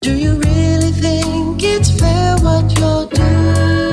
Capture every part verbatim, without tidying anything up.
Do you really think it's fair what you're doing?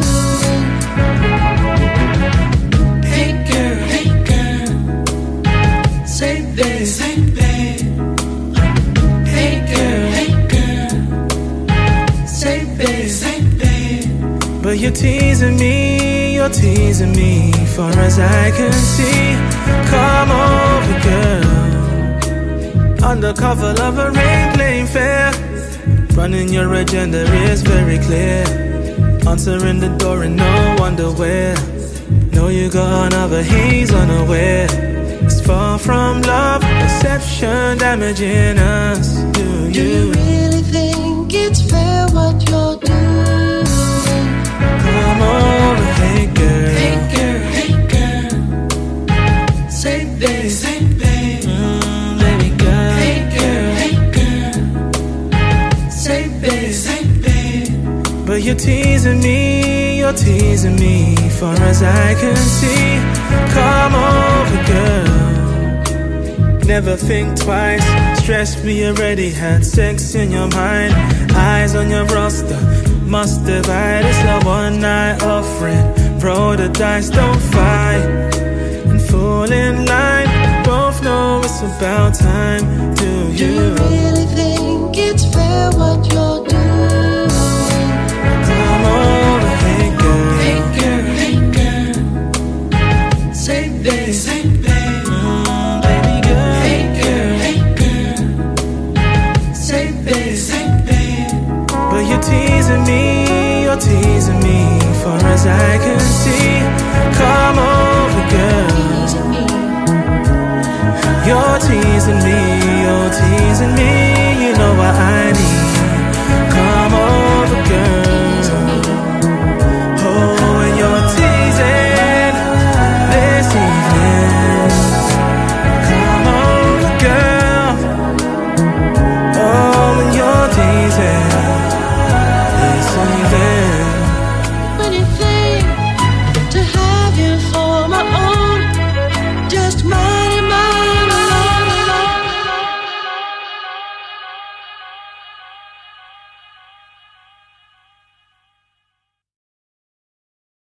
Hey girl, hey girl, say babe, say babe. Hey girl, hey girl, say babe, say babe. But you're teasing me, you're teasing me, far as I can see. Come over, girl. Under cover of a rain playing fair, running your agenda is very clear. Answering the door in no underwear. Know you got another, he's unaware. It's far from love, deception damaging us. Do you, Do you really think it's fair what you're doing? Come over, hey girl. Hey girl, hey girl, say babe, say babe. Mm, baby girl. Hey girl, hey girl, say babe, say babe. But you're teasing me, you're teasing me, far as I can see. Come over, girl. Never think twice, stress me already, had sex in your mind. Eyes on your roster, must divide. It's a one night offering, roll the dice, don't fight and fall in line. Both know it's about time. Do you, Do you really think it's fair what you're doing? come over, hey girl. Hey girl, hey girl, say babe, say babe. Mm, baby girl. Hey girl, hey girl, say babe, say babe. But you're teasing me, you're teasing me, far as I can see. Come over, girl. You're teasing me, you're teasing me. You know what I need.